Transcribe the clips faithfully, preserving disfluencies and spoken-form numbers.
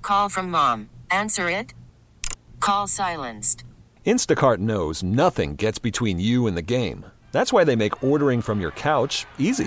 Call from mom. Answer it. Call silenced. Instacart knows nothing gets between you and the game. That's why they make ordering from your couch easy.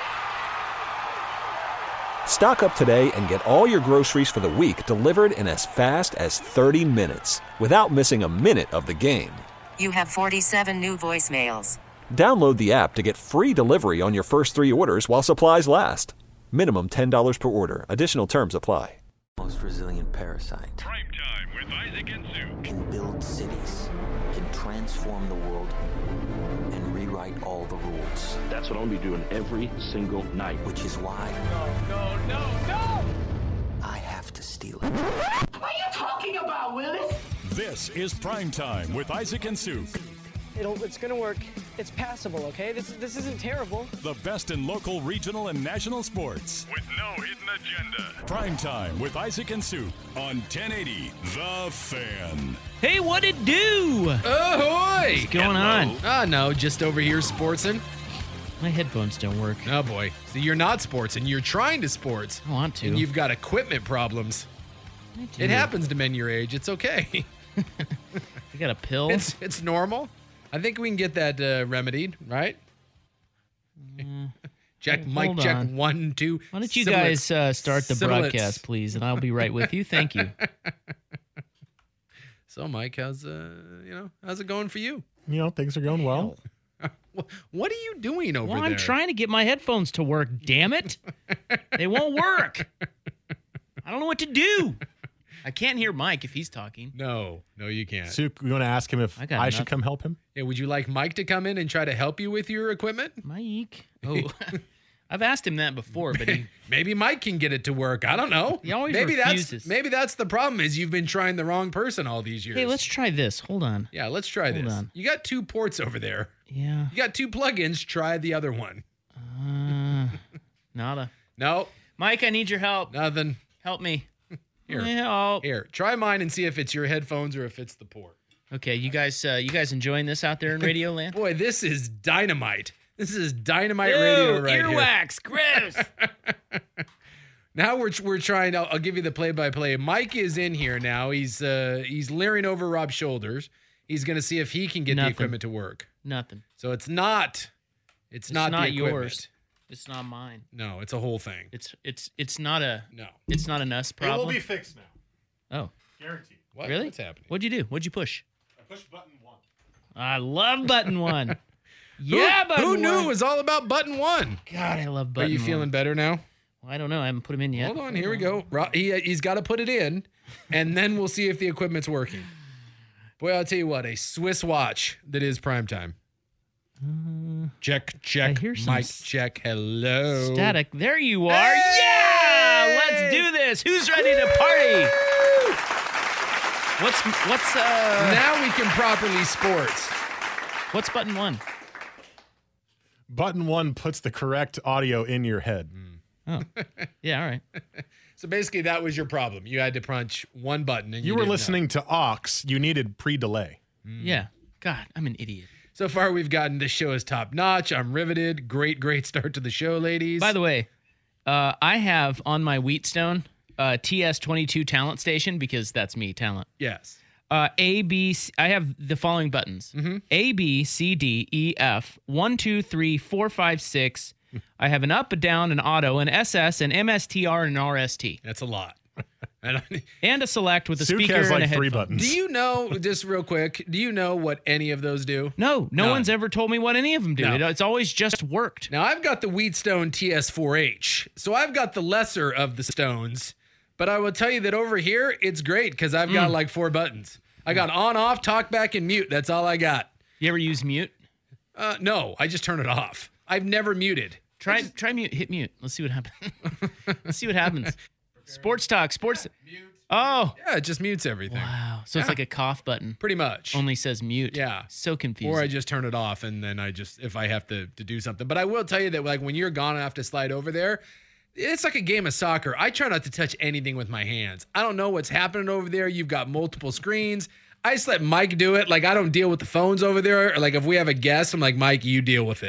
Stock up today and get all your groceries for the week delivered in as fast as thirty minutes without missing a minute of the game. You have forty-seven new voicemails. Download the app to get free delivery on your first three orders while supplies last. Minimum ten dollars per order. Additional terms apply. Most resilient parasite. Prime Time with Isaac and Sue. Can build cities, can transform the world, and rewrite all the rules. That's what I'll be doing every single night. Which is why... No, no, no, no! I have to steal it. What are you talking about, Willis? This is Prime Time with Isaac and Sue. It'll, it's going to work. It's passable, okay? This this isn't terrible. The best in local, regional, and national sports. With no hidden agenda. Prime Time with Isaac and Sue on ten eighty The Fan. Hey, what it do? Ahoy! What's going on? Ah, no, just over here sportsing. My headphones don't work. Oh, boy. See, you're not sportsing. You're trying to sports. I want to. And you've got equipment problems. I do. It happens to men your age. It's okay. You got a pill? It's it's normal. I think we can get that uh, remedied, right? Mm. Check, Hold mic check, on. one, two. Why don't you Similants. guys uh, start the Similants. broadcast, please, and I'll be right with you. Thank you. So, Mike, how's uh, you know, how's it going for you? You know, things are going well. What are you doing over Well, there? I'm trying to get my headphones to work, damn it. They won't work. I don't know what to do. I can't hear Mike if he's talking. No, no, you can't. Sue, you want to ask him if I I, got should nothing. come help him? Yeah, would you like Mike to come in and try to help you with your equipment? Mike? Oh, I've asked him that before, but he, Maybe Mike can get it to work. I don't know. He always maybe refuses. that's maybe that's the problem is you've been trying the wrong person all these years. hey, let's try this. Hold on. Yeah, let's try Hold this. on. You got two ports over there. Yeah. You got two plugins. Try the other one. Uh, nada. No, Mike, I need your help. nothing. Help me. Here. Help. Here, try mine and see if it's your headphones or if it's the port. Okay, you guys, uh, you guys enjoying this out there in Radio Land? Boy, this is dynamite. This is dynamite Ew, radio right here. earwax, gross. Now we're we're trying to. I'll give you the play-by-play. Mike is in here now. He's uh he's leering over Rob's shoulders. He's gonna see if he can get Nothing. the equipment to work. Nothing. So it's not. It's, It's not, not the equipment. yours. It's not mine. No, it's a whole thing. It's it's it's not a No. it's not an us It problem. will be fixed now. Oh, Guaranteed. What? really? What's happening? What'd you do? What'd you push? I pushed button one. I love button one. Yeah, who, button Who knew one. it was all about button one? God, I love Are button you one. feeling better now? Well, I don't know. I haven't put him in yet. Hold on. Here we go. Ro- He he's got to put it in, and then we'll see if the equipment's working. Boy, I'll tell you what. A Swiss watch that is prime time. Uh, Check, check. I hear some Mic s- check. Hello. Static. There you are. Hey! Yeah, let's do this. Who's ready to party? What's what's uh Now we can properly sports. what's button one? Button one puts the correct audio in your head. Oh, yeah. All right. So basically, that was your problem. You had to punch one button, and you, You were didn't know. listening to aux. You needed pre-delay. Yeah. God, I'm an idiot. So far, we've gotten the show is top notch. I'm riveted. Great, great start to the show, ladies. By the way, uh, I have on my Wheatstone uh, T S twenty-two talent station because that's me, talent. yes. Uh, A, B, C, I have the following buttons. Mm-hmm. A, B, C, D, E, F, one, two, three, four, five, six. I have an up, a down, an auto, an S S, an M S T R, and an R S T. That's a lot. And I, And a select with a Sue speaker has and like a three headphone. buttons. do you know, just real quick, do you know what any of those do? No, no None. one's ever told me what any of them do. No. It- It's always just worked. Now, I've got the Wheatstone T S four H, so I've got the lesser of the stones. But I will tell you that over here, it's great because I've got like four buttons. I got on, off, talk back, and mute. That's all I got. You ever use mute? Uh, no, I just turn it off. I've never muted. Try try mute. Hit mute. Let's see what happens. Let's see what happens. Sports talk. Sports. Oh. Yeah, it just mutes everything. Wow. So it's like a cough button. Pretty much. Only says mute. Yeah. So confusing. Or I just turn it off and then I just, if I have to, to do something. But I will tell you that like when you're gone, I have to slide over there. It's like a game of soccer. I try not to touch anything with my hands. I don't know what's happening over there. You've got multiple screens. I just let Mike do it. Like I don't deal with the phones over there. Or like if we have a guest, I'm like, Mike, you deal with it.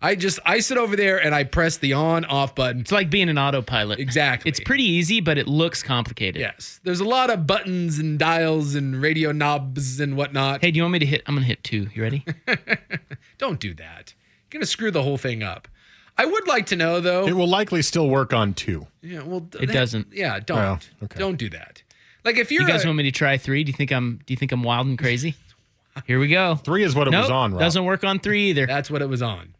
I just, I sit over there and I press the on off button. It's like being an autopilot. Exactly. It's pretty easy, but it looks complicated. Yes. There's a lot of buttons and dials and radio knobs and whatnot. Hey, do you want me to hit? I'm going to hit two. You ready? Don't do that. You're going to screw the whole thing up. I would like to know, though. It will likely still work on two. Yeah, well, It that- doesn't. Yeah, don't. Well, okay. Don't do that. Like if you're You guys a- want me to try three? Do you think I'm do you think I'm wild and crazy? Here we go. Three is what it nope, was on, Rob. Doesn't work on three either. That's what it was on.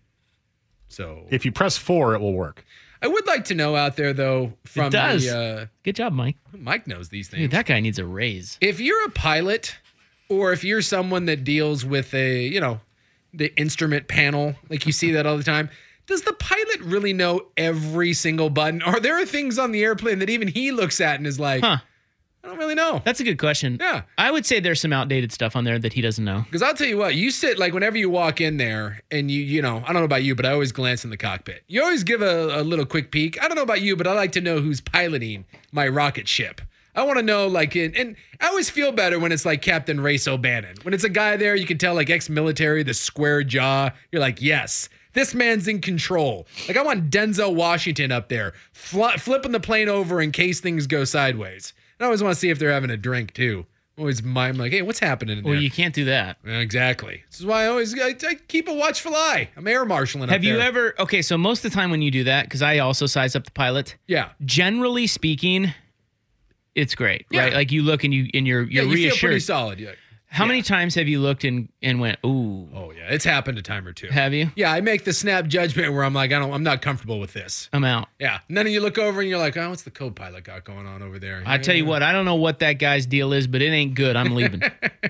So If you press four, it will work. I would like to know out there, though, from It does. the uh, Good job, Mike. Mike knows these things. Dude, that guy needs a raise. If you're a pilot, or if you're someone that deals with a, you know, the instrument panel, like you see that all the time, does the pilot really know every single button? Or there are things on the airplane that even he looks at and is like, Huh. I don't really know. That's a good question. Yeah. I would say there's some outdated stuff on there that he doesn't know. Because I'll tell you what, you sit, like, whenever you walk in there and you, you know, I don't know about you, but I always glance in the cockpit. You always give a, a little quick peek. I don't know about you, but I like to know who's piloting my rocket ship. I want to know, like, in, and I always feel better when it's like Captain Race O'Bannon. When it's a guy there, you can tell, like, ex-military, the square jaw. You're like, yes, this man's in control. Like, I want Denzel Washington up there, fl- flipping the plane over in case things go sideways. I always want to see if they're having a drink too. Always, I'm like, hey, what's happening in there? Well, you can't do that. Exactly. This is why I always I, I keep a watchful eye. I'm air marshaling. Have up you there. ever? Okay, so most of the time when you do that, because I also size up the pilot. Yeah. Generally speaking, it's great, Yeah. right? Like you look and you and you're Yeah, you're you feel pretty reassured. solid. Yeah. How yeah. many times have you looked and and went, ooh? Oh yeah, it's happened a time or two. Have you? Yeah, I make the snap judgment where I'm like, I don't, I'm not comfortable with this. I'm out. Yeah. And then you look over and you're like, oh, what's the co-pilot got going on over there? I tell you what, I don't know what that guy's deal is, but it ain't good. I'm leaving.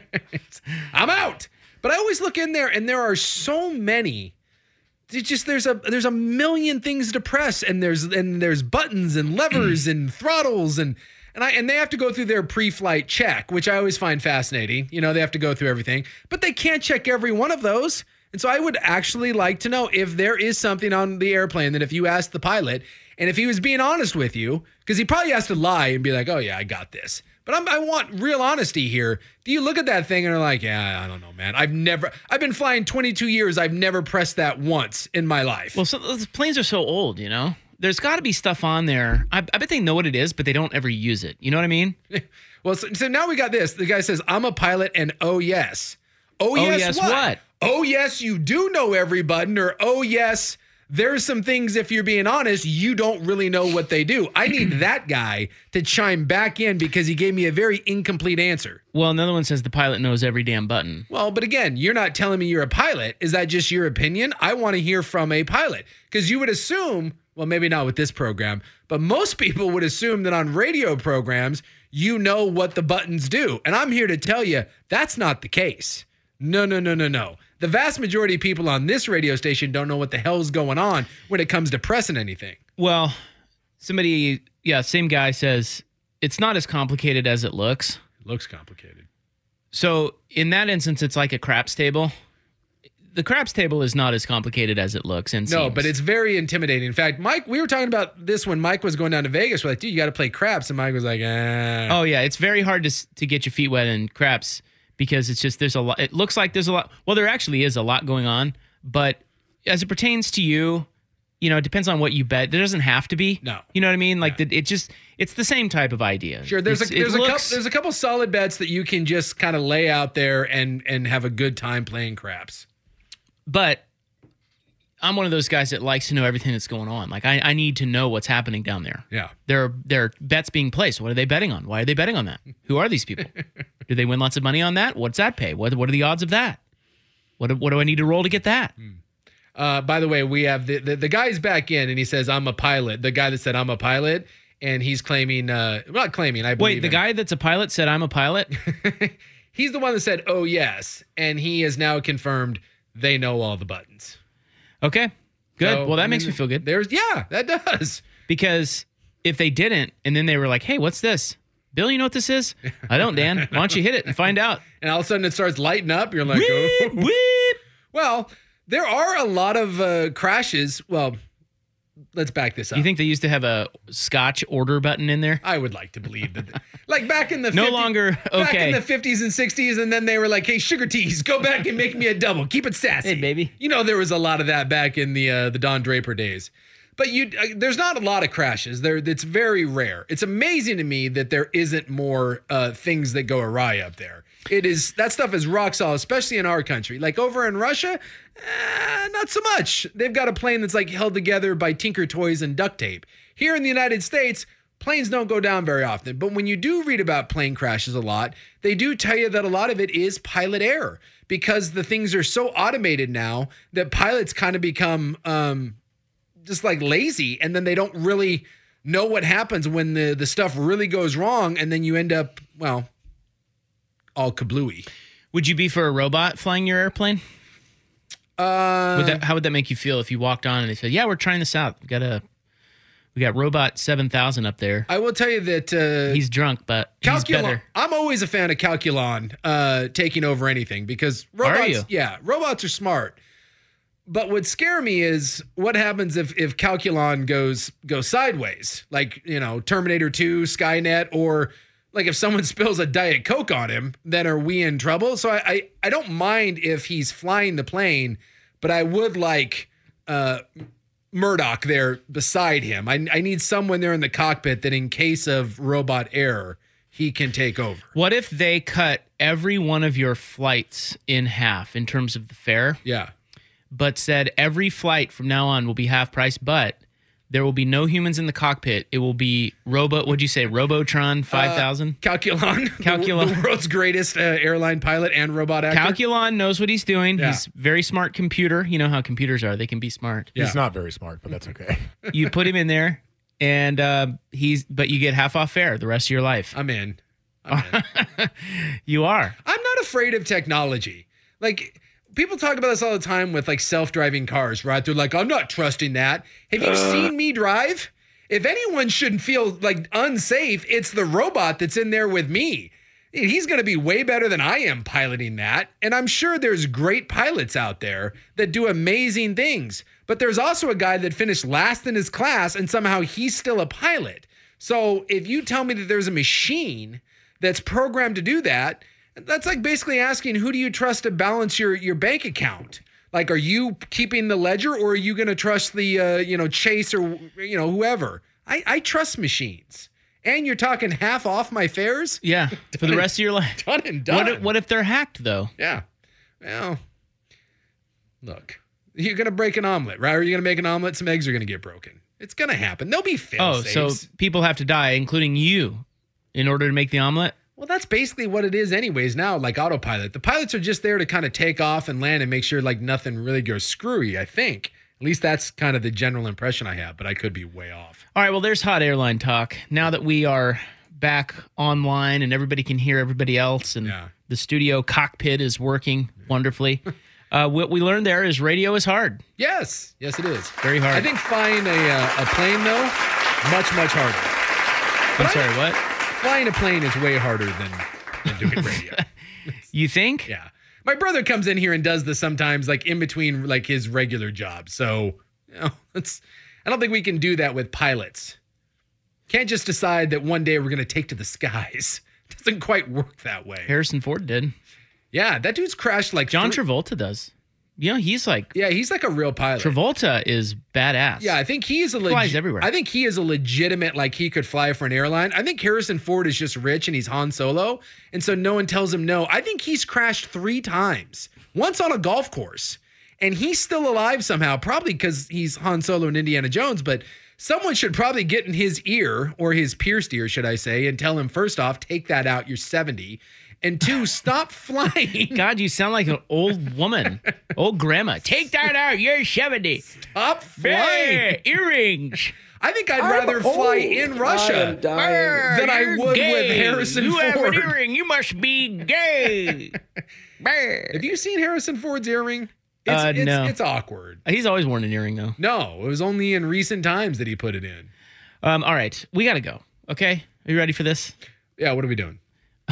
I'm out. But I always look in there and there are so many. It's just there's a there's a million things to press and there's and there's buttons and levers and throttles and and I and they have to go through their pre-flight check, which I always find fascinating. You know, they have to go through everything, but they can't check every one of those. And so I would actually like to know if there is something on the airplane that if you ask the pilot and if he was being honest with you, because he probably has to lie and be like, oh yeah, I got this. But I'm, I want real honesty here. Do you look at that thing and are like, yeah, I don't know, man. I've never, I've been flying twenty-two years. I've never pressed that once in my life. Well, so those planes are so old, you know? There's got to be stuff on there. I, I bet they know what it is, but they don't ever use it. You know what I mean? Well, so, so now we got this. The guy says, I'm a pilot and oh, yes. Oh, yes, yes, what? what? Oh, yes, you do know every button, or oh, yes, there's some things, if you're being honest, you don't really know what they do. I need that guy to chime back in because he gave me a very incomplete answer. Well, another one says the pilot knows every damn button. Well, but again, you're not telling me you're a pilot. Is that just your opinion? I want to hear from a pilot because you would assume, well, maybe not with this program, but most people would assume that on radio programs, you know what the buttons do. And I'm here to tell you that's not the case. No, no, no, no, no. The vast majority of people on this radio station don't know what the hell's going on when it comes to pressing anything. Well, somebody, yeah, same guy says it's not as complicated as it looks. It looks complicated. So in that instance, it's like a craps table. The craps table is not as complicated as it looks. And No, seems. but it's very intimidating. In fact, Mike, we were talking about this when Mike was going down to Vegas. We're like, dude, you got to play craps. And Mike was like, eh. Oh yeah, it's very hard to s- to get your feet wet in craps because it's just there's a lot. It looks like there's a lot. Well, there actually is a lot going on, but as it pertains to you, you know, it depends on what you bet. There doesn't have to be. No. You know what I mean? Like the, it just it's the same type of idea. Sure, there's It's- a it there's a looks- couple there's a couple solid bets that you can just kind of lay out there and and have a good time playing craps. But I'm one of those guys that likes to know everything that's going on. Like I, I need to know what's happening down there. Yeah. There are there are bets being placed. What are they betting on? Why are they betting on that? Who are these people? Do they win lots of money on that? What's that pay? What what are the odds of that? What do- what do I need to roll to get that? Uh, by the way, we have the, the the guy's back in and he says I'm a pilot. The guy that said I'm a pilot and he's claiming uh not claiming I believe Wait, the him. guy that's a pilot said I'm a pilot? He's the one that said oh yes, and he has now confirmed they know all the buttons. Okay. Good. So, well, that I makes mean, me feel good. There's yeah, that does. Because if they didn't and then they were like, "Hey, what's this?" Bill, you know what this is? I don't, Dan. Why don't you hit it and find out? And all of a sudden it starts lighting up. You're like, Whip, oh. whip. Well, there are a lot of uh, crashes. Well, let's back this up. You think they used to have a Scotch order button in there? I would like to believe that. Like back in the No fifties, longer back okay. in the fifties and sixties, and then they were like, "Hey, sugar teas, go back and make me a double. Keep it sassy, Hey, baby." You know, there was a lot of that back in the uh, the Don Draper days. But you, uh, there's not a lot of crashes. There, it's very rare. It's amazing to me that there isn't more uh, things that go awry up there. It is that stuff is rock solid, especially in our country. Like over in Russia, eh, not so much. They've got a plane that's like held together by Tinker Toys and duct tape. Here in the United States, planes don't go down very often. But when you do read about plane crashes a lot, they do tell you that a lot of it is pilot error because the things are so automated now that pilots kind of become um, just like lazy, and then they don't really know what happens when the, the stuff really goes wrong, and then you end up, well, all kablooey. Would you be for a robot flying your airplane? Uh, Would that, how would that make you feel if you walked on and they said, "Yeah, we're trying this out. We got a, we got Robot seven thousand up there. I will tell you that uh, He's drunk, but he's Calculon. better." I'm always a fan of Calculon uh, taking over anything because robots. Are you? Yeah, robots are smart. But what scare me is what happens if if Calculon goes goes sideways, like you know Terminator two, Skynet, or like if someone spills a Diet Coke on him, then are we in trouble? So I I, I don't mind if he's flying the plane, but I would like uh, Murdoch there beside him. I I need someone there in the cockpit that in case of robot error, he can take over. What if they cut every one of your flights in half in terms of the fare? Yeah. But said every flight from now on will be half price, but there will be no humans in the cockpit. It will be Robo, what'd you say, Robotron five thousand? Uh, Calculon. Calculon. The, the world's greatest uh, airline pilot and robot actor. Calculon knows what he's doing. Yeah. He's very smart computer. You know how computers are. They can be smart. Yeah. He's not very smart, but that's okay. You put him in there, and uh, he's, but you get half off fare the rest of your life. I'm in. I'm in. You are. I'm not afraid of technology. Like, people talk about this all the time with like self-driving cars, right? They're like, I'm not trusting that. Have you uh, seen me drive? If anyone shouldn't feel like unsafe, it's the robot that's in there with me. He's going to be way better than I am piloting that. And I'm sure there's great pilots out there that do amazing things. But there's also a guy that finished last in his class and somehow he's still a pilot. So if you tell me that there's a machine that's programmed to do that, that's like basically asking, who do you trust to balance your, your bank account? Like, are you keeping the ledger or are you going to trust the, uh, you know, Chase or, you know, whoever? I, I trust machines. And you're talking half off my fares? Yeah, for the rest of your life. Done and done. What if, what if they're hacked, though? Yeah. Well, look, you're going to break an omelet, right? Or are you going to make an omelet? Some eggs are going to get broken. It's going to happen. There'll be fail-safes. Oh, so people have to die, including you, in order to make the omelet? Well, that's basically what it is anyways now, like autopilot. The pilots are just there to kind of take off and land and make sure like nothing really goes screwy, I think. At least that's kind of the general impression I have, but I could be way off. All right, well, there's hot airline talk. Now that we are back online and everybody can hear everybody else and yeah. the studio cockpit is working wonderfully, uh, what we learned there is radio is hard. Yes. Yes, it is. Very hard. I think flying a, uh, a plane, though, much, much harder. I'm But sorry, I, what? Flying a plane is way harder than, than doing radio. You think? Yeah. My brother comes in here and does this sometimes, like in between like his regular job. So, you know, it's, I don't think we can do that with pilots. Can't just decide that one day we're going to take to the skies. It doesn't quite work that way. Harrison Ford did. Yeah, that dude's crashed like John three- Travolta does. You know, he's like Yeah, he's like a real pilot. Travolta is badass. Yeah, I think he is a legit. Flies everywhere. I think he is a legitimate, like he could fly for an airline. I think Harrison Ford is just rich and he's Han Solo, and so no one tells him no. I think he's crashed three times. Once on a golf course, and he's still alive somehow. Probably because he's Han Solo and Indiana Jones, but someone should probably get in his ear or his pierced ear, should I say, and tell him first off, take that out. You're seventy. And two, stop flying. God, you sound like an old woman, old grandma. Take that out. You're seventy. Stop flying. Yeah, earrings. I think I'd rather fly in Russia than I would gay. with Harrison you Ford. You have an earring. You must be gay. Have you seen Harrison Ford's earring? It's, uh, it's, no. It's awkward. He's always worn an earring, though. No, it was only in recent times that he put it in. Um, all right. We got to go. Okay? Are you ready for this? Yeah, what are we doing?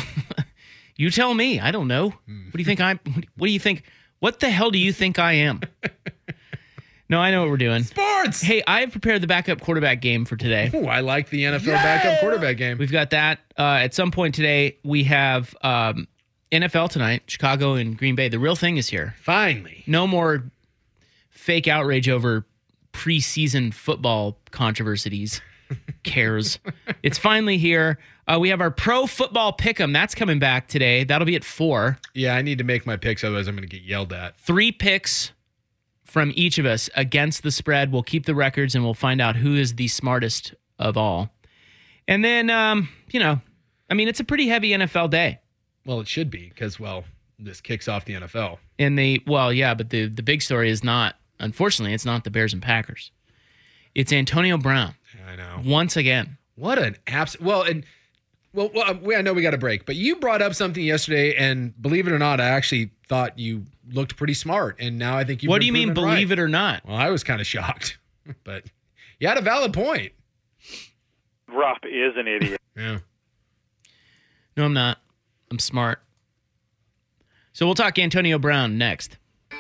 You tell me. I don't know. What do you think I'm? What do you think? What the hell do you think I am? No, I know what we're doing. Sports! Hey, I have prepared the backup quarterback game for today. Ooh, I like the N F L yeah! backup quarterback game. We've got that. Uh, at some point today, we have um, N F L tonight, Chicago and Green Bay. The real thing is here. Finally. No more fake outrage over preseason football controversies. Cares. It's finally here. Uh, we have our pro football pick'em. That's coming back today. That'll be at four. Yeah, I need to make my picks, otherwise I'm going to get yelled at. Three picks from each of us against the spread. We'll keep the records and we'll find out who is the smartest of all. And then, um, you know, I mean, it's a pretty heavy N F L day. Well, it should be because, well, this kicks off the N F L. And they, well, yeah, but the, the big story is not, unfortunately, it's not the Bears and Packers. It's Antonio Brown. I know. Once again. What an abs. Well, and well, well, we, I know we got a break, but you brought up something yesterday, and believe it or not, I actually thought you looked pretty smart, and now I think you. What do you mean, believe right. it or not? Well, I was kind of shocked, but you had a valid point. Rupp is an idiot. Yeah. No, I'm not. I'm smart. So we'll talk Antonio Brown next.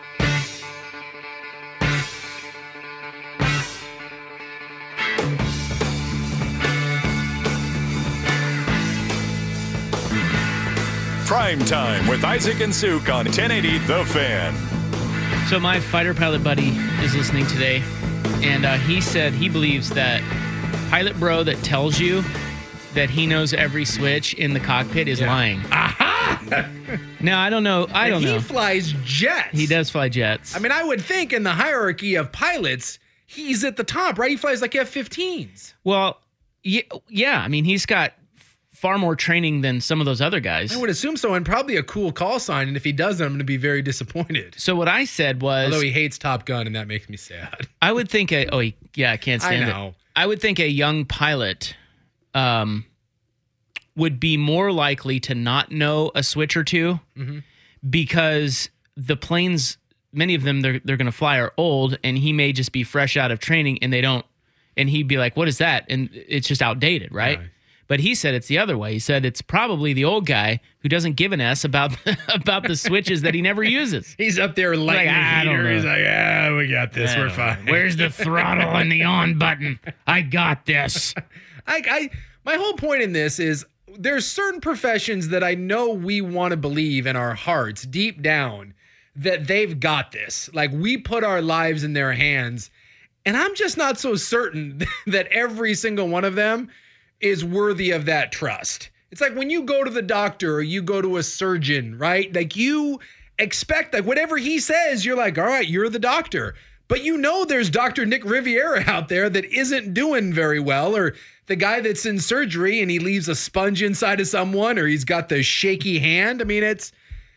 Prime Time with Isaac and Suk on ten eighty The Fan. So my fighter pilot buddy is listening today, and uh, he said he believes that pilot bro that tells you that he knows every switch in the cockpit is yeah. lying. Aha! Now, I don't know. I and don't he know. He flies jets. He does fly jets. I mean, I would think in the hierarchy of pilots, he's at the top, right? He flies like F fifteens. Well, yeah, yeah. I mean, he's got far more training than some of those other guys. I would assume so, and probably a cool call sign. And if he doesn't, I'm going to be very disappointed. So what I said was, although he hates Top Gun, and that makes me sad. I would think a oh he, yeah I can't stand I know. it. I would think a young pilot, um, would be more likely to not know a switch or two, mm-hmm. because the planes, many of them they're they're going to fly are old, and he may just be fresh out of training, and they don't, and he'd be like, "What is that?" And it's just outdated, right? Yeah. But he said it's the other way. He said it's probably the old guy who doesn't give an S about about the switches that he never uses. He's up there lighting like, the heater. He's like, yeah, we got this. We're fine. Where's the throttle and the on button? I got this. I, I, my whole point in this is there's certain professions that I know we want to believe in our hearts, deep down, that they've got this. Like, we put our lives in their hands. And I'm just not so certain that every single one of them is worthy of that trust. It's like when you go to the doctor or you go to a surgeon, right? Like, you expect, like, whatever he says, you're like, all right, you're the doctor. But you know there's Doctor Nick Riviera out there that isn't doing very well, or the guy that's in surgery and he leaves a sponge inside of someone, or he's got the shaky hand. I mean, it's,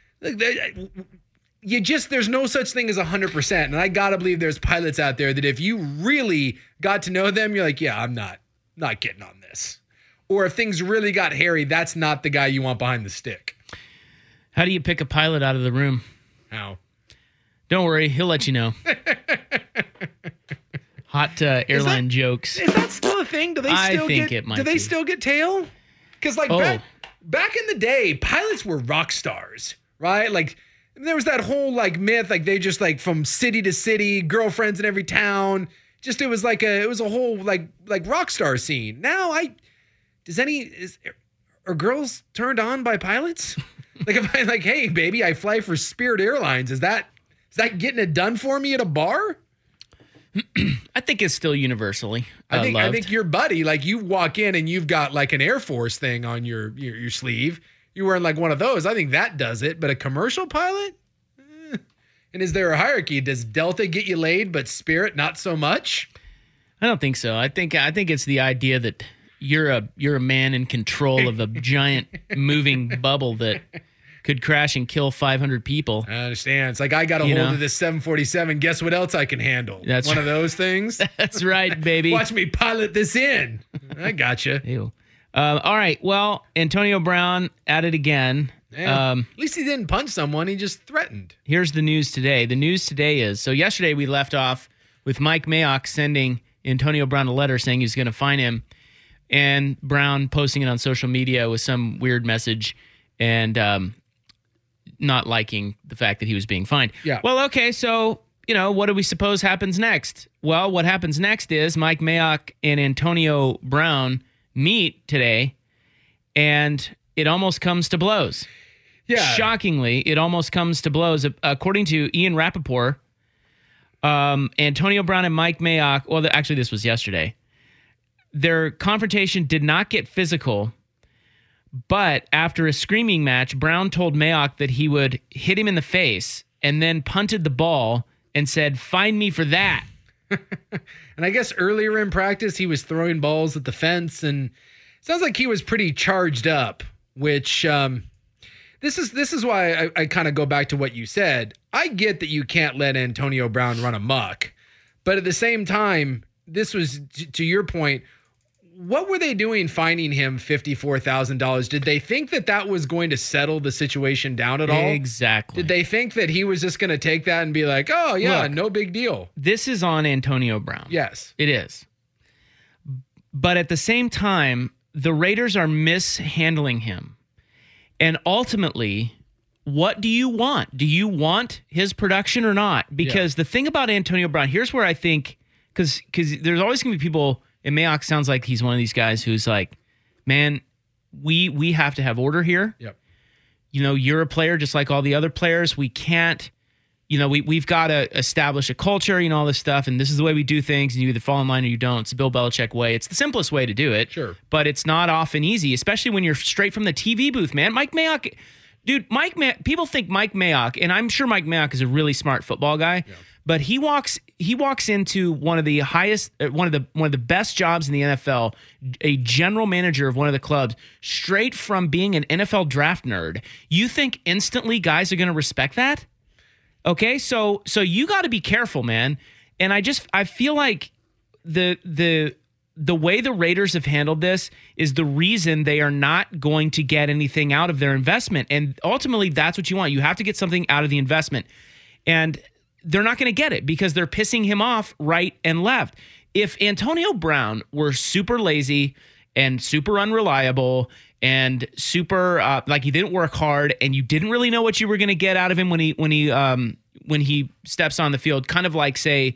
you just, there's no such thing as one hundred percent. And I got to believe there's pilots out there that if you really got to know them, you're like, yeah, I'm not. Not getting on this. Or if things really got hairy, that's not the guy you want behind the stick. How do you pick a pilot out of the room? How? Don't worry, he'll let you know. Hot uh, airline is that, jokes. Is that still a thing? Do they I still think get, it might do they be. still get tail? Because like oh. back, back in the day, pilots were rock stars, right? Like there was that whole like myth, like they just like from city to city, girlfriends in every town. Just it was like a it was a whole like like rock star scene. Now I does any is are girls turned on by pilots? Like if I like, hey baby, I fly for Spirit Airlines. Is that is that getting it done for me at a bar? I think it's still universally uh, I think loved. I think your buddy, like you walk in and you've got like an Air Force thing on your your, your sleeve. You're wearing like one of those. I think that does it. But a commercial pilot? And is there a hierarchy? Does Delta get you laid, but Spirit not so much? I don't think so. I think I think it's the idea that you're a you're a man in control of a giant moving bubble that could crash and kill five hundred people. I understand. It's like I got a You hold know? of this seven forty-seven. Guess what else I can handle? That's one right. of those things. That's right, baby. Watch me pilot this in. I gotcha. Ew. Uh, all right. Well, Antonio Brown at it again. Yeah. Um, At least he didn't punch someone. He just threatened. Here's the news today. The news today is, so yesterday we left off with Mike Mayock sending Antonio Brown a letter saying he's going to fine him, and Brown posting it on social media with some weird message and um, not liking the fact that he was being fined. Yeah. Well, okay, so you know, what do we suppose happens next? Well, what happens next is Mike Mayock and Antonio Brown meet today, and it almost comes to blows. Yeah. Shockingly, it almost comes to blows. According to Ian Rappaport, um, Antonio Brown and Mike Mayock, well, actually, this was yesterday, their confrontation did not get physical, but after a screaming match, Brown told Mayock that he would hit him in the face and then punted the ball and said, "Find me for that." And I guess earlier in practice, he was throwing balls at the fence, and it sounds like he was pretty charged up, which um, this is this is why I, I kind of go back to what you said. I get that you can't let Antonio Brown run amok, but at the same time, this was, t- to your point, what were they doing finding him fifty-four thousand dollars? Did they think that that was going to settle the situation down at all? Exactly. Did they think that he was just going to take that and be like, oh, yeah, Look, no big deal? This is on Antonio Brown. Yes. It is. But at the same time, the Raiders are mishandling him. And ultimately, what do you want? Do you want his production or not? Because yeah. the thing about Antonio Brown, here's where I think, because because there's always going to be people, and Mayock sounds like he's one of these guys who's like, man, we we have to have order here. Yep. You know, you're a player just like all the other players. We can't, you know, we, we've got to establish a culture, you know, all this stuff. And this is the way we do things. And you either fall in line or you don't. It's the Bill Belichick way. It's the simplest way to do it. Sure. But it's not often easy, especially when you're straight from the T V booth, man. Mike Mayock, dude, Mike, May- people think Mike Mayock, and I'm sure Mike Mayock is a really smart football guy. Yeah. But he walks he walks into one of the highest, one of the one of the best jobs in the N F L, a general manager of one of the clubs, straight from being an N F L draft nerd. You think instantly guys are going to respect that? Okay, so so you got to be careful, man. And I just I feel like the the the way the Raiders have handled this is the reason they are not going to get anything out of their investment. And ultimately, that's what you want. You have to get something out of the investment. And they're not going to get it because they're pissing him off right and left. If Antonio Brown were super lazy and super unreliable and super uh, like he didn't work hard and you didn't really know what you were going to get out of him when he when he um, when he steps on the field, kind of like say,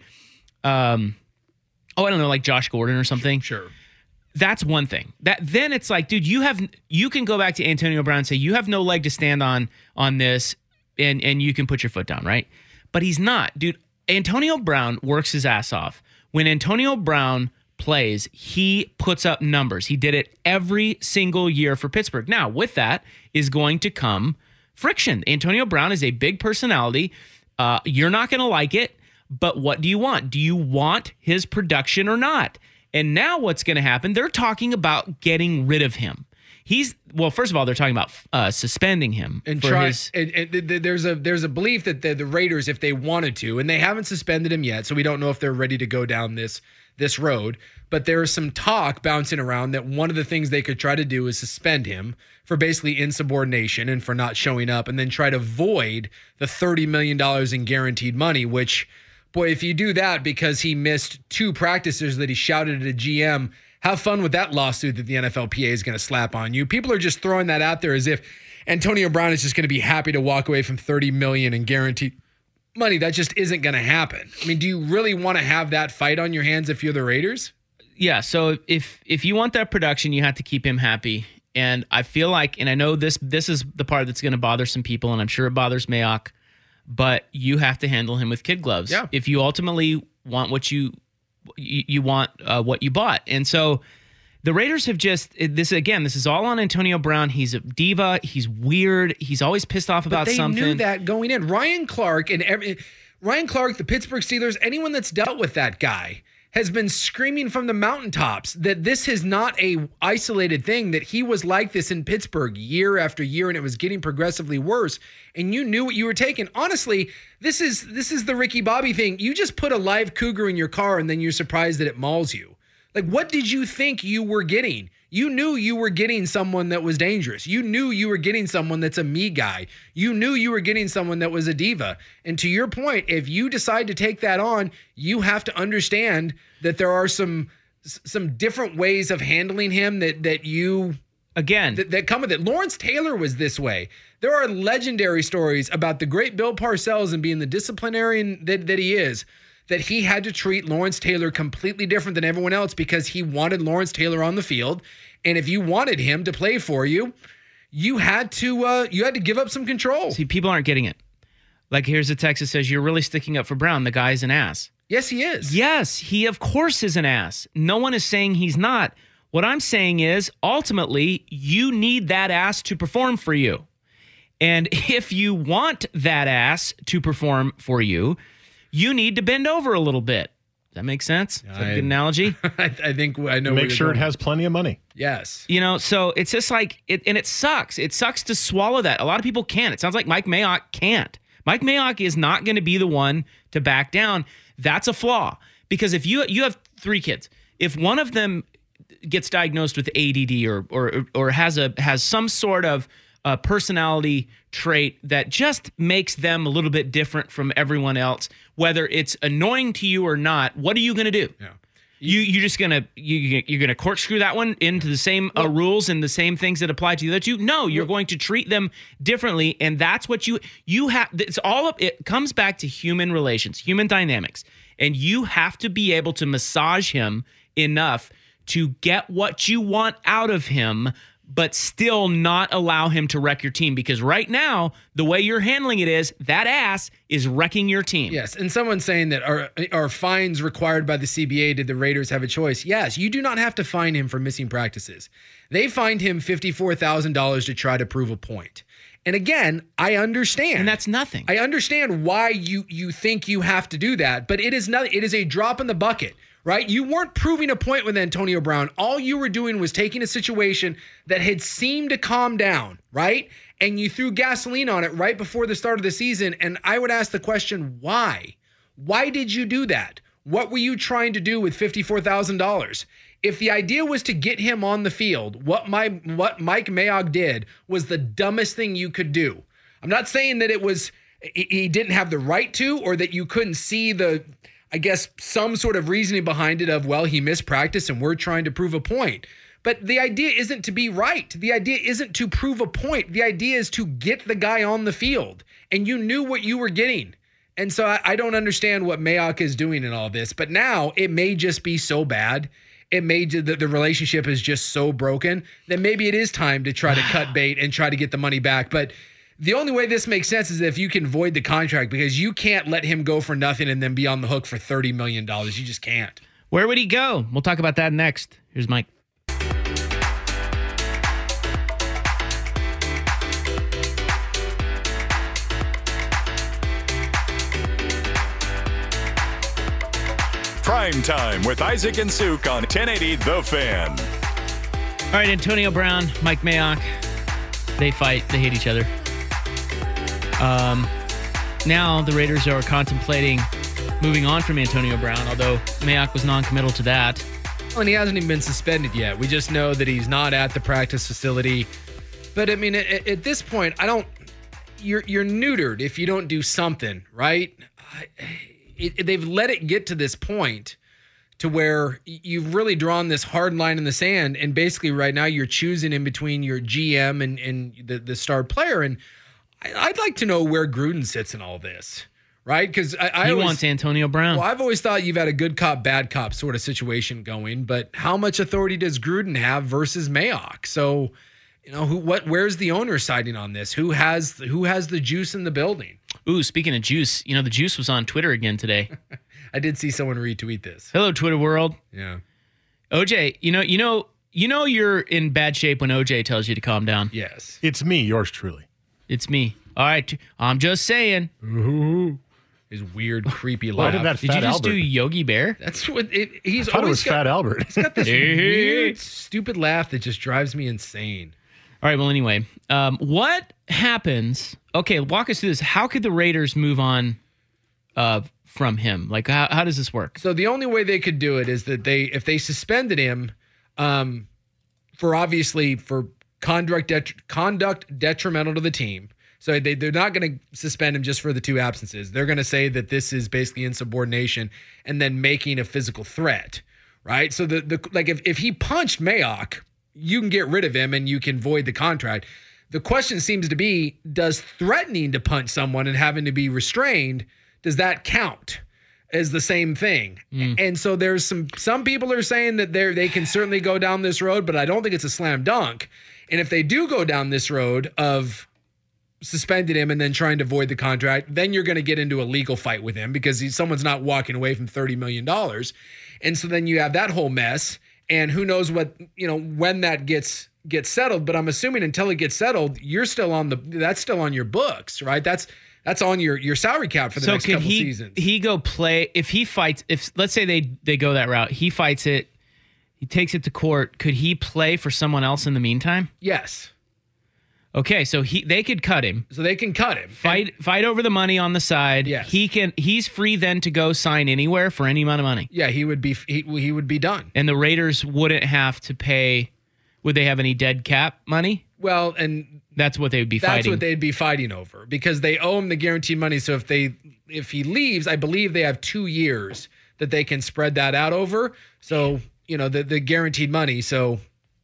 um, oh I don't know, like Josh Gordon or something. Sure. That's one thing. That then it's like, dude, you have you can go back to Antonio Brown and say you have no leg to stand on on this, and and you can put your foot down, right? But he's not, dude. Antonio Brown works his ass off. When Antonio Brown plays, he puts up numbers. He did it every single year for Pittsburgh. Now, with that is going to come friction. Antonio Brown is a big personality. Uh, you're not going to like it, but what do you want? Do you want his production or not? And now what's going to happen? They're talking about getting rid of him. He's well. First of all, they're talking about uh, suspending him. And for try. His, and, and there's a there's a belief that the, the Raiders, if they wanted to, and they haven't suspended him yet, so we don't know if they're ready to go down this this road. But there is some talk bouncing around that one of the things they could try to do is suspend him for basically insubordination and for not showing up, and then try to void the thirty million dollars in guaranteed money. Which, boy, if you do that because he missed two practices that he shouted at a G M. Have fun with that lawsuit that the N F L P A is going to slap on you. People are just throwing that out there as if Antonio Brown is just going to be happy to walk away from thirty million dollars in guaranteed money. That just isn't going to happen. I mean, do you really want to have that fight on your hands if you're the Raiders? Yeah, so if if you want that production, you have to keep him happy. And I feel like, and I know this this is the part that's going to bother some people, and I'm sure it bothers Mayock, but you have to handle him with kid gloves. Yeah. If you ultimately want what you you, you want uh, what you bought. And so the Raiders have just, this again, this is all on Antonio Brown. He's a diva. He's weird. He's always pissed off about but they something. They knew that going in. Ryan Clark and every, Ryan Clark, the Pittsburgh Steelers, anyone that's dealt with that guy has been screaming from the mountaintops that this is not a isolated thing, that he was like this in Pittsburgh year after year, and it was getting progressively worse. And you knew what you were taking. Honestly, this is this is the Ricky Bobby thing. You just put a live cougar in your car and then you're surprised that it mauls you. Like, what did you think you were getting? You knew you were getting someone that was dangerous. You knew you were getting someone that's a me guy. You knew you were getting someone that was a diva. And to your point, if you decide to take that on, you have to understand that there are some some different ways of handling him that that you again that, that come with it. Lawrence Taylor was this way. There are legendary stories about the great Bill Parcells and being the disciplinarian that, that he is, that he had to treat Lawrence Taylor completely different than everyone else because he wanted Lawrence Taylor on the field. And if you wanted him to play for you, you had to uh, you had to give up some control. See, people aren't getting it. Like, here's a text that says, you're really sticking up for Brown. The guy's an ass. Yes, he is. Yes, he of course is an ass. No one is saying he's not. What I'm saying is, ultimately, you need that ass to perform for you. And if you want that ass to perform for you, you need to bend over a little bit. Does that make sense? Is that I, a good analogy? I, I think I know. Make sure it has plenty of money. Yes. You know, so it's just like, it, and it sucks. It sucks to swallow that. A lot of people can't. It sounds like Mike Mayock can't. Mike Mayock is not going to be the one to back down. That's a flaw. Because if you you have three kids, if one of them gets diagnosed with A D D or or or has a has some sort of uh, personality trait that just makes them a little bit different from everyone else, whether it's annoying to you or not, what are you going to do? Yeah. You you just gonna you you're gonna corkscrew that one into the same uh, rules and the same things that apply to the other two? No, you're going to treat them differently, and that's what you you have. It's all of it comes back to human relations, human dynamics, and you have to be able to massage him enough to get what you want out of him, but still not allow him to wreck your team. Because right now, the way you're handling it is that ass is wrecking your team. Yes, and someone's saying that are are fines required by the C B A? Did the Raiders have a choice? Yes, you do not have to fine him for missing practices. They fined him fifty-four thousand dollars to try to prove a point. And again, I understand. And that's nothing. I understand why you you think you have to do that, but it is not. It is a drop in the bucket. Right? You weren't proving a point with Antonio Brown. All you were doing was taking a situation that had seemed to calm down, right? And you threw gasoline on it right before the start of the season. And I would ask the question, why? Why did you do that? What were you trying to do with fifty-four thousand dollars? If the idea was to get him on the field, what my what Mike Mayock did was the dumbest thing you could do. I'm not saying that it was he didn't have the right to, or that you couldn't see the I guess some sort of reasoning behind it of, well, he missed practice and we're trying to prove a point. But the idea isn't to be right. The idea isn't to prove a point. The idea is to get the guy on the field. And you knew what you were getting. And so I, I don't understand what Mayock is doing in all this. But now it may just be so bad. It may the, the relationship is just so broken that maybe it is time to try to cut bait and try to get the money back. But the only way this makes sense is if you can void the contract, because you can't let him go for nothing and then be on the hook for thirty million dollars. You just can't. Where would he go? We'll talk about that next. Here's Mike. Prime Time with Isaac and Suk on ten eighty The Fan. All right, Antonio Brown, Mike Mayock, they fight. They hate each other. Um, now the Raiders are contemplating moving on from Antonio Brown, although Mayock was non-committal to that. Well, and he hasn't even been suspended yet. We just know that he's not at the practice facility. But I mean, at, at this point, I don't. You're you're neutered if you don't do something, right? It, it, they've let it get to this point to where you've really drawn this hard line in the sand, and basically right now you're choosing in between your G M and and the the star player. And I'd like to know where Gruden sits in all this, right? Because I, I he always, wants Antonio Brown. Well, I've always thought you've had a good cop, bad cop sort of situation going, but how much authority does Gruden have versus Mayock? So, you know, who, what, where's the owner siding on this? Who has, who has the juice in the building? Ooh, speaking of juice, you know, the juice was on Twitter again today. I did see someone retweet this. Hello, Twitter world. Yeah. O J, you know, you know, you know, you're in bad shape when O J tells you to calm down. Yes. It's me, yours truly. It's me. All right. I'm just saying. Ooh. His weird, creepy laugh. Did, that did you just Albert? do Yogi Bear? That's what it, he's I thought it always was got, Fat Albert. He's got this weird, stupid laugh that just drives me insane. All right. Well, anyway, um, what happens? Okay, walk us through this. How could the Raiders move on uh, from him? Like, how, how does this work? So the only way they could do it is that they, if they suspended him, um, for obviously for conduct det- conduct detrimental to the team. So they, they're not going to suspend him just for the two absences. They're going to say that this is basically insubordination and then making a physical threat, right? So the, the like if, if he punched Mayock, you can get rid of him and you can void the contract. The question seems to be, does threatening to punch someone and having to be restrained, does that count as the same thing? Mm. And so there's some some people are saying that they they can certainly go down this road, but I don't think it's a slam dunk. And if they do go down this road of suspended him and then trying to void the contract, then you're going to get into a legal fight with him because he, someone's not walking away from thirty million dollars. And so then you have that whole mess, and who knows what, you know, when that gets gets settled. But I'm assuming until it gets settled, you're still on the, that's still on your books, right? That's, that's on your, your salary cap for the so next could couple he, seasons. He go play, if he fights, if let's say they, they go that route, he fights it, he takes it to court. Could he play for someone else in the meantime? Yes. Okay, so he they could cut him. So they can cut him. Fight and, fight over the money on the side. Yes. He can he's free then to go sign anywhere for any amount of money. Yeah, he would be he, he would be done. And the Raiders wouldn't have to pay, would they have any dead cap money? Well, and that's what they would be that's fighting. That's what they'd be fighting over because they owe him the guaranteed money. So if they if he leaves, I believe they have two years that they can spread that out over. So, you know, the the guaranteed money. So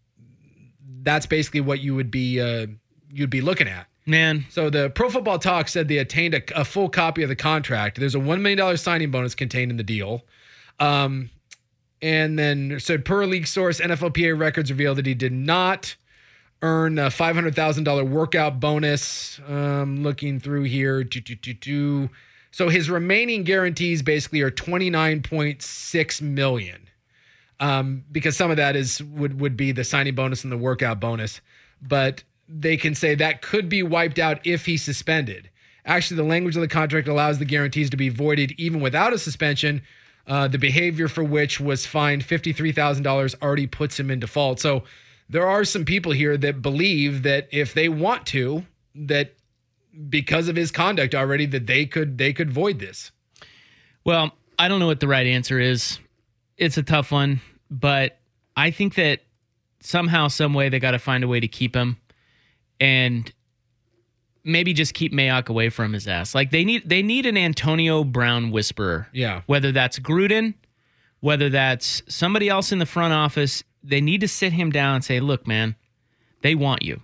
that's basically what you would be uh you'd be looking at. Man. So the Pro Football Talk said they attained a, a full copy of the contract. There's a one million dollars signing bonus contained in the deal. Um, and then said per league source, N F L P A records revealed that he did not earn a five hundred thousand dollars workout bonus. Um, looking through here. Do, do, do, do. So his remaining guarantees basically are twenty-nine point six million dollars. Um, because some of that is would, would be the signing bonus and the workout bonus. But they can say that could be wiped out if he's suspended. Actually, the language of the contract allows the guarantees to be voided even without a suspension. Uh, the behavior for which was fined fifty-three thousand dollars already puts him in default. So there are some people here that believe that if they want to, that because of his conduct already, that they could they could void this. Well, I don't know what the right answer is. It's a tough one, but I think that somehow, some way, they got to find a way to keep him. And maybe just keep Mayock away from his ass. Like they need, they need an Antonio Brown whisperer. Yeah. Whether that's Gruden, whether that's somebody else in the front office, they need to sit him down and say, "Look, man, they want you.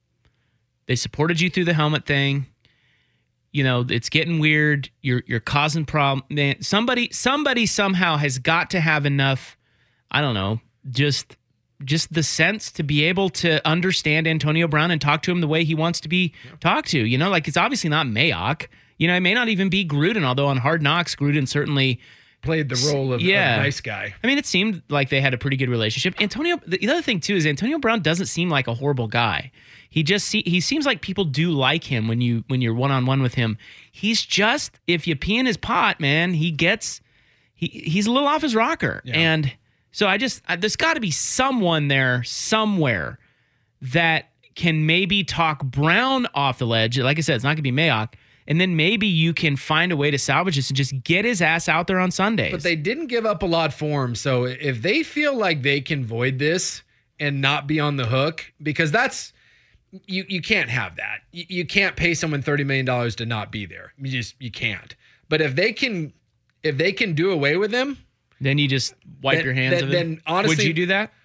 They supported you through the helmet thing. You know, it's getting weird. You're you're causing problem. Man, somebody, somebody somehow has got to have enough. I don't know, just." just the sense to be able to understand Antonio Brown and talk to him the way he wants to be talked to. You know, like it's obviously not Mayock. You know, it may not even be Gruden, although on Hard Knocks, Gruden certainly played the role of, yeah. of a nice guy. I mean, it seemed like they had a pretty good relationship. Antonio, the other thing too is Antonio Brown doesn't seem like a horrible guy. He just see, he seems like people do like him when you when you're one on one with him. He's just, if you pee in his pot, man, he gets he he's a little off his rocker. Yeah. And so I just, I, there's got to be someone there somewhere that can maybe talk Brown off the ledge. Like I said, it's not going to be Mayock. And then maybe you can find a way to salvage this and just get his ass out there on Sundays. But they didn't give up a lot for him. So if they feel like they can void this and not be on the hook, because that's, you you can't have that. You, you can't pay someone thirty million dollars to not be there. You just, you can't. But if they can, if they can do away with him, then you just wipe then, your hands then, of it. Then honestly, would you do that?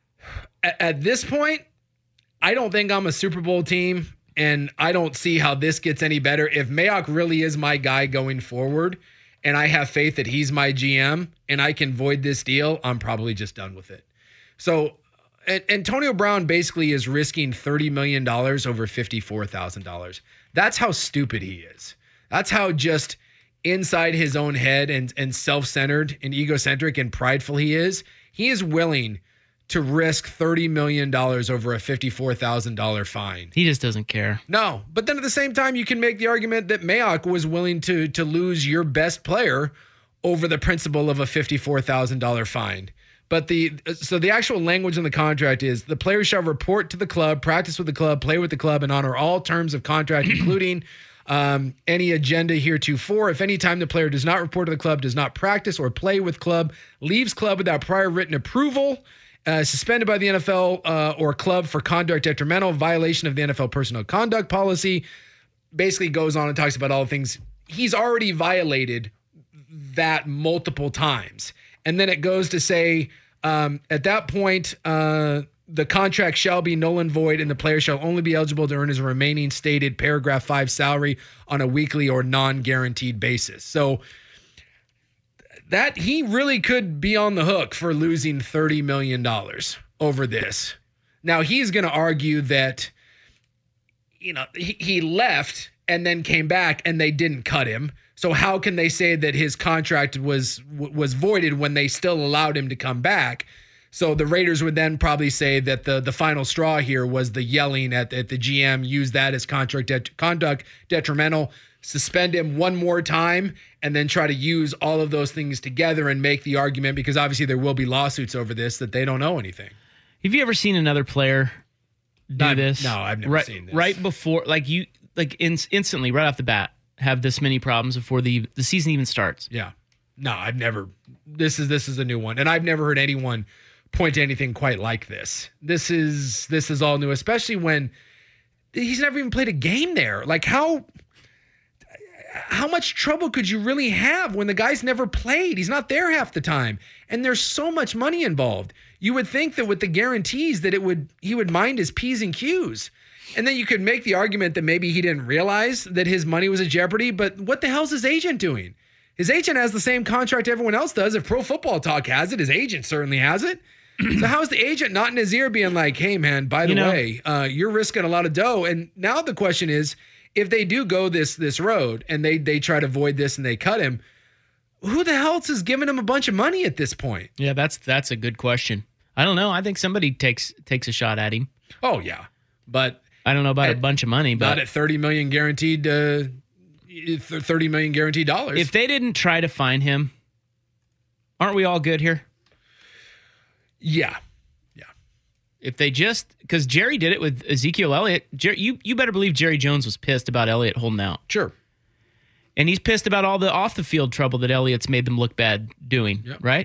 At, at this point, I don't think I'm a Super Bowl team, and I don't see how this gets any better. If Mayock really is my guy going forward, and I have faith that he's my G M, and I can void this deal, I'm probably just done with it. So Antonio Brown basically is risking thirty million dollars over fifty-four thousand dollars. That's how stupid he is. That's how just inside his own head and, and self-centered and egocentric and prideful he is. He is willing to risk thirty million dollars over a fifty-four thousand dollars fine. He just doesn't care. No, but then at the same time, you can make the argument that Mayock was willing to, to lose your best player over the principle of a fifty-four thousand dollars fine. But the so the actual language in the contract is the player shall report to the club, practice with the club, play with the club, and honor all terms of contract, including um, any agenda heretofore. If any time the player does not report to the club, does not practice or play with club, leaves club without prior written approval, uh, suspended by the N F L uh, or club for conduct detrimental, violation of the N F L personnel conduct policy, basically goes on and talks about all the things. He's already violated that multiple times. And then it goes to say, um, at that point, uh, the contract shall be null and void, and the player shall only be eligible to earn his remaining stated paragraph five salary on a weekly or non-guaranteed basis. So that he really could be on the hook for losing thirty million dollars over this. Now, he's going to argue that, you know, he, he left and then came back and they didn't cut him. So how can they say that his contract was was voided when they still allowed him to come back? So the Raiders would then probably say that the, the final straw here was the yelling at, at the G M, use that as contract det- conduct detrimental, suspend him one more time, and then try to use all of those things together and make the argument, because obviously there will be lawsuits over this, that they don't know anything. Have you ever seen another player do Not, this? No, I've never right, seen this. Right before, like you, like in, instantly, right off the bat, have this many problems before the the season even starts. Yeah. No, I've never. This is this is a new one, and I've never heard anyone point to anything quite like this. This is this is all new, especially when he's never even played a game there. Like how how much trouble could you really have when the guy's never played? He's not there half the time, and there's so much money involved. You would think that with the guarantees that it would he would mind his P's and Q's. And then you could make the argument that maybe he didn't realize that his money was at jeopardy, but what the hell's his agent doing? His agent has the same contract everyone else does. If Pro Football Talk has it, his agent certainly has it. So how's the agent not in his ear being like, hey, man, by the You know, way, uh, you're risking a lot of dough. And now the question is, if they do go this this road and they they try to void this and they cut him, who the hell else is giving him a bunch of money at this point? Yeah, that's that's a good question. I don't know. I think somebody takes takes a shot at him. Oh, yeah. But I don't know about at, a bunch of money, but not at thirty million guaranteed uh, thirty million guaranteed dollars. If they didn't try to find him, aren't we all good here? Yeah. Yeah. If they just, because Jerry did it with Ezekiel Elliott. Jerry, you, you better believe Jerry Jones was pissed about Elliott holding out. Sure. And he's pissed about all the off the field trouble that Elliott's made them look bad doing, yep. right?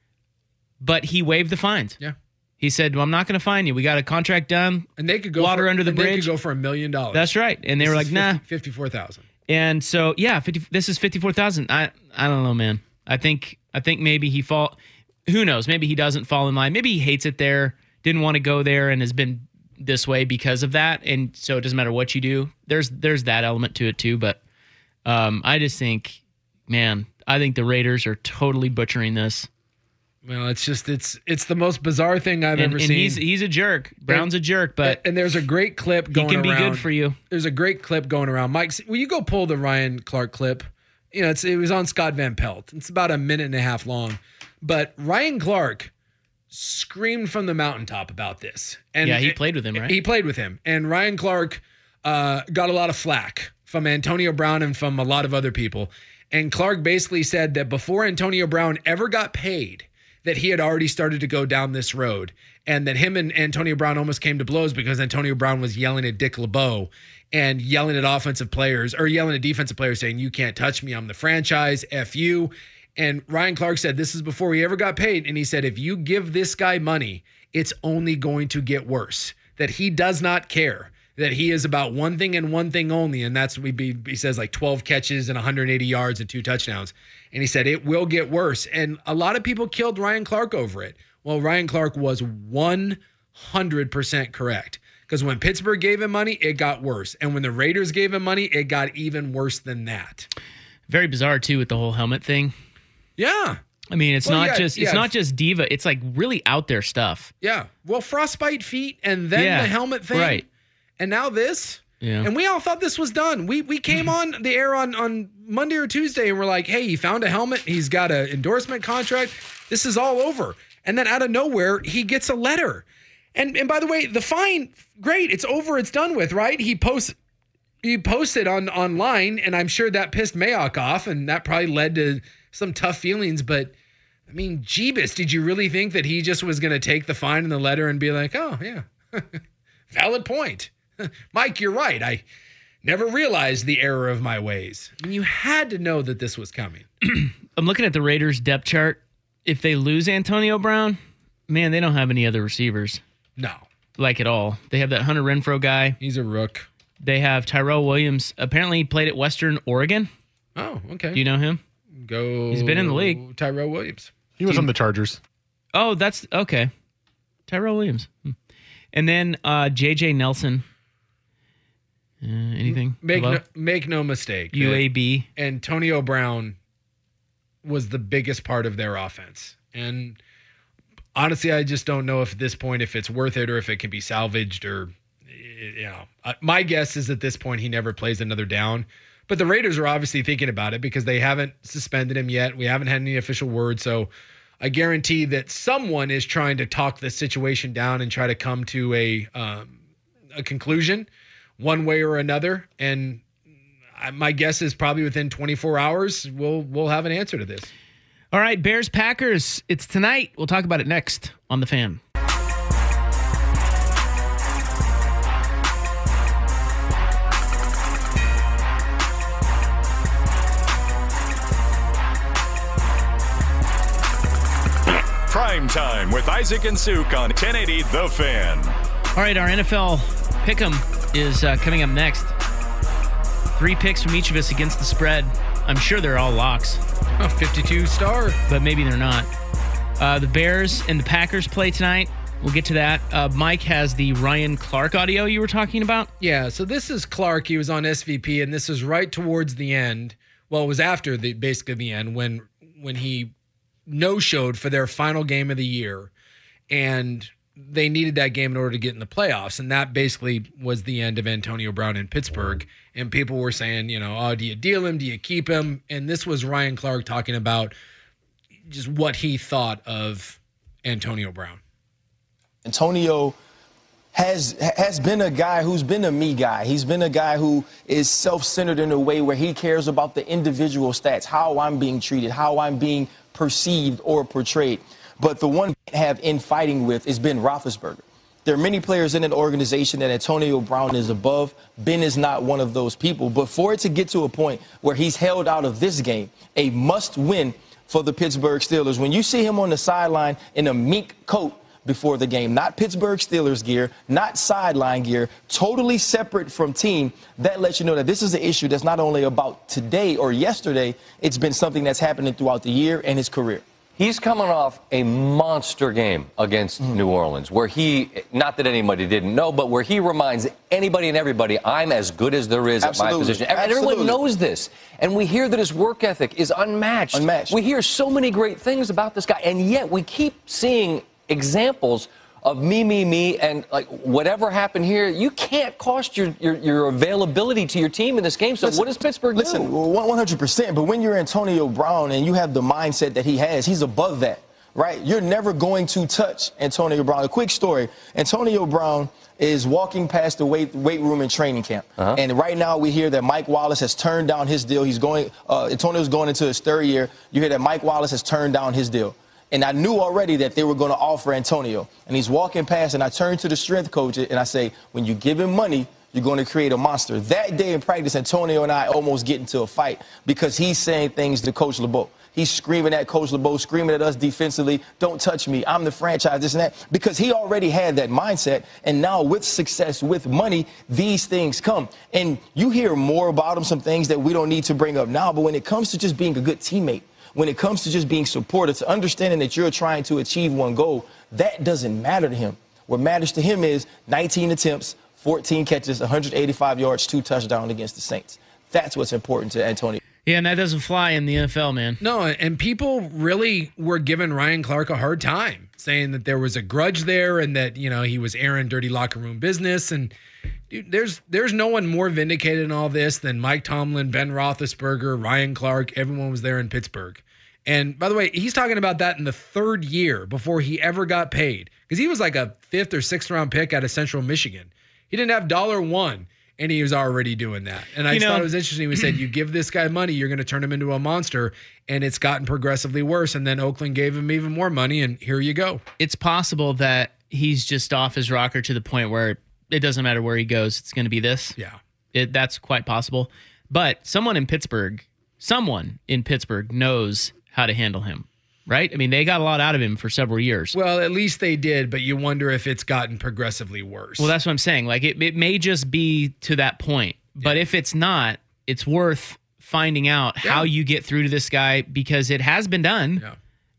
But he waived the fines. Yeah. He said, well, I'm not going to fine you. We got a contract done. And they could go water for, under the and bridge. They could go for a million dollars. That's right. And they this were like, fifty, nah. fifty-four thousand. And so, yeah, fifty, this is fifty-four thousand. I I don't know, man. I think I think maybe he fall. Who knows? Maybe he doesn't fall in line. Maybe he hates it there, didn't want to go there, and has been this way because of that. And so it doesn't matter what you do. There's there's that element to it too. But um, I just think, man, I think the Raiders are totally butchering this. Well, it's just it's it's the most bizarre thing I've and, ever and seen. He's he's a jerk. Brown's and, a jerk, but and there's a great clip going he can around. be good for you. There's a great clip going around. Mike, will you go pull the Ryan Clark clip? You know, it's it was on Scott Van Pelt. It's about a minute and a half long, but Ryan Clark screamed from the mountaintop about this. And yeah, he played with him, right? He played with him, and Ryan Clark uh, got a lot of flack from Antonio Brown and from a lot of other people. And Clark basically said that before Antonio Brown ever got paid, that he had already started to go down this road, and that him and Antonio Brown almost came to blows because Antonio Brown was yelling at Dick LeBeau and yelling at offensive players or yelling at defensive players saying, you can't touch me, I'm the franchise, F you. And Ryan Clark said this is before he ever got paid, and he said, if you give this guy money, it's only going to get worse, that he does not care, that he is about one thing and one thing only, and that's we be he says like twelve catches and one hundred eighty yards and two touchdowns. And he said it will get worse. And a lot of people killed Ryan Clark over it. Well, Ryan Clark was one hundred percent correct, because when Pittsburgh gave him money, it got worse. And when the Raiders gave him money, it got even worse than that. Very bizarre too with the whole helmet thing. Yeah. I mean, it's well, not yeah, just it's yeah. not just diva. It's like really out there stuff. Yeah. Well, frostbite feet and then yeah. the helmet thing. Right. And now this. Yeah. And we all thought this was done. We we came on the air on, on Monday or Tuesday and we're like, hey, he found a helmet. He's got an endorsement contract. This is all over. And then out of nowhere, he gets a letter. And and by the way, the fine, great. It's over. It's done with, right? He posts he posted on online, and I'm sure that pissed Mayock off, and that probably led to some tough feelings. But I mean, Jeebus, did you really think that he just was going to take the fine and the letter and be like, oh, yeah, valid point. Mike, you're right. I never realized the error of my ways. I mean, you had to know that this was coming. I'm looking at the Raiders depth chart. If they lose Antonio Brown, man, they don't have any other receivers. No. Like at all. They have that Hunter Renfrow guy. He's a rook. They have Tyrell Williams. Apparently he played at Western Oregon. Oh, okay. Do you know him? Go. He's been in the league. Tyrell Williams. He was on the Chargers. Oh, that's okay. Tyrell Williams. Hmm. And then uh, J J Nelson. Uh, anything? Make Hello? no, make no mistake. U A B. Antonio Brown was the biggest part of their offense. And honestly, I just don't know if at this point if it's worth it or if it can be salvaged or, you know. My guess is at this point he never plays another down. But the Raiders are obviously thinking about it because they haven't suspended him yet. We haven't had any official word. So I guarantee that someone is trying to talk the situation down and try to come to a um, a conclusion one way or another. And my guess is probably within twenty-four hours, we'll we'll have an answer to this. All right, Bears Packers. It's tonight. We'll talk about it next on The Fan. Prime Time with Isaac and Suk on ten eighty The Fan. All right, our N F L Pick'em is uh, coming up next. Three picks from each of us against the spread. I'm sure they're all locks. Oh, fifty-two star. But maybe they're not. Uh, the Bears and the Packers play tonight. We'll get to that. Uh, Mike has the Ryan Clark audio you were talking about. Yeah, so this is Clark. He was on S V P, and this is right towards the end. Well, it was after the basically the end when when he no-showed for their final game of the year, and they needed that game in order to get in the playoffs, and that basically was the end of Antonio Brown in Pittsburgh. And people were saying, you know, oh, do you deal him? Do you keep him? And this was Ryan Clark talking about just what he thought of Antonio Brown. Antonio has has been a guy who's been a me guy. He's been a guy who is self-centered in a way where he cares about the individual stats, how I'm being treated, how I'm being perceived or portrayed. But the one I have in fighting with is Ben Roethlisberger. There are many players in an organization that Antonio Brown is above. Ben is not one of those people. But for it to get to a point where he's held out of this game, a must-win for the Pittsburgh Steelers, when you see him on the sideline in a mink coat before the game, not Pittsburgh Steelers gear, not sideline gear, totally separate from team, that lets you know that this is an issue that's not only about today or yesterday, it's been something that's happening throughout the year and his career. He's coming off a monster game against mm. New Orleans, where he, not that anybody didn't know, but where he reminds anybody and everybody, I'm as good as there is Absolutely. At my position. And Absolutely. Everyone knows this. And we hear that his work ethic is unmatched. Unmatched. We hear so many great things about this guy, and yet we keep seeing examples of me, me, me, and like whatever happened here, you can't cost your, your, your availability to your team in this game. So listen, what does Pittsburgh listen, do? Listen, one hundred percent. But when you're Antonio Brown and you have the mindset that he has, he's above that, right? You're never going to touch Antonio Brown. A quick story. Antonio Brown is walking past the weight, weight room in training camp. Uh-huh. And right now we hear that Mike Wallace has turned down his deal. He's going, uh, Antonio's going into his third year. You hear that Mike Wallace has turned down his deal. And I knew already that they were going to offer Antonio. And he's walking past, and I turn to the strength coach, and I say, when you give him money, you're going to create a monster. That day in practice, Antonio and I almost get into a fight because he's saying things to Coach LeBeau. He's screaming at Coach LeBeau, screaming at us defensively, don't touch me, I'm the franchise, this and that, because he already had that mindset. And now with success, with money, these things come. And you hear more about him, some things that we don't need to bring up now, but when it comes to just being a good teammate, when it comes to just being supportive, to understanding that you're trying to achieve one goal, that doesn't matter to him. What matters to him is nineteen attempts, fourteen catches, one hundred eighty-five yards, two touchdowns against the Saints. That's what's important to Antonio. Yeah, and that doesn't fly in the N F L, man. No, and people really were giving Ryan Clark a hard time, saying that there was a grudge there and that, you know, he was airing dirty locker room business. And dude, there's there's no one more vindicated in all this than Mike Tomlin, Ben Roethlisberger, Ryan Clark. Everyone was there in Pittsburgh. And by the way, he's talking about that in the third year before he ever got paid, because he was like a fifth or sixth round pick out of Central Michigan. He didn't have dollar one, and he was already doing that. And I you know, thought it was interesting. We said, you give this guy money, you're going to turn him into a monster, and it's gotten progressively worse. And then Oakland gave him even more money, and here you go. It's possible that he's just off his rocker to the point where it doesn't matter where he goes, it's going to be this. Yeah, it, that's quite possible. But someone in Pittsburgh, someone in Pittsburgh knows how to handle him, right? I mean, they got a lot out of him for several years. Well, at least they did, but you wonder if it's gotten progressively worse. Well, that's what I'm saying. Like, it, it may just be to that point, but yeah. if it's not, it's worth finding out yeah. how you get through to this guy, because it has been done. Yeah.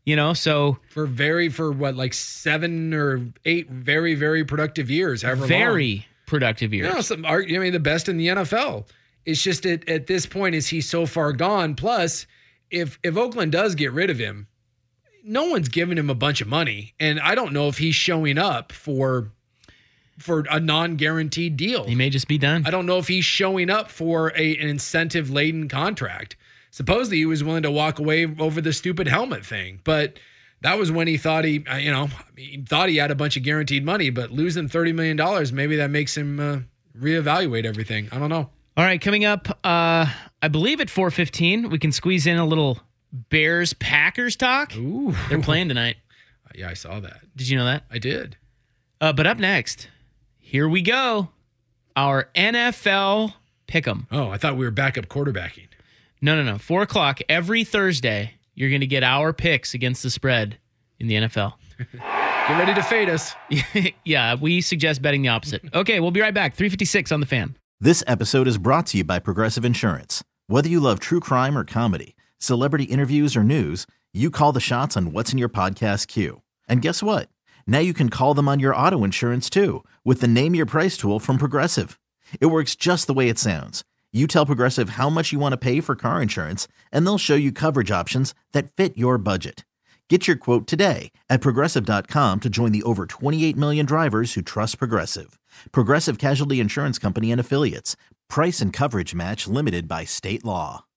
You know, so for very for what like seven or eight very very productive years, however very long. productive years. You know, some, I mean, the best in the N F L. It's just at, at this point, is he so far gone? Plus, if if Oakland does get rid of him, no one's giving him a bunch of money, and I don't know if he's showing up for for a non-guaranteed deal. He may just be done. I don't know if he's showing up for a, an incentive-laden contract. Supposedly, he was willing to walk away over the stupid helmet thing, but that was when he thought he, you know, he thought he had a bunch of guaranteed money, but losing thirty million dollars, maybe that makes him uh, reevaluate everything. I don't know. All right, coming up, uh, I believe at four fifteen, we can squeeze in a little Bears-Packers talk. Ooh. They're playing tonight. Yeah, I saw that. Did you know that? I did. Uh, but up next, here we go, our N F L Pick'em. Oh, I thought we were backup quarterbacking. No, no, no. Four o'clock every Thursday, you're going to get our picks against the spread in the N F L. Get ready to fade us. Yeah, we suggest betting the opposite. Okay, we'll be right back. three fifty-six on the Fan. This episode is brought to you by Progressive Insurance. Whether you love true crime or comedy, celebrity interviews or news, you call the shots on what's in your podcast queue. And guess what? Now you can call them on your auto insurance too with the Name Your Price tool from Progressive. It works just the way it sounds. You tell Progressive how much you want to pay for car insurance, and they'll show you coverage options that fit your budget. Get your quote today at Progressive dot com to join the over twenty-eight million drivers who trust Progressive. Progressive Casualty Insurance Company and Affiliates. Price and coverage match limited by state law.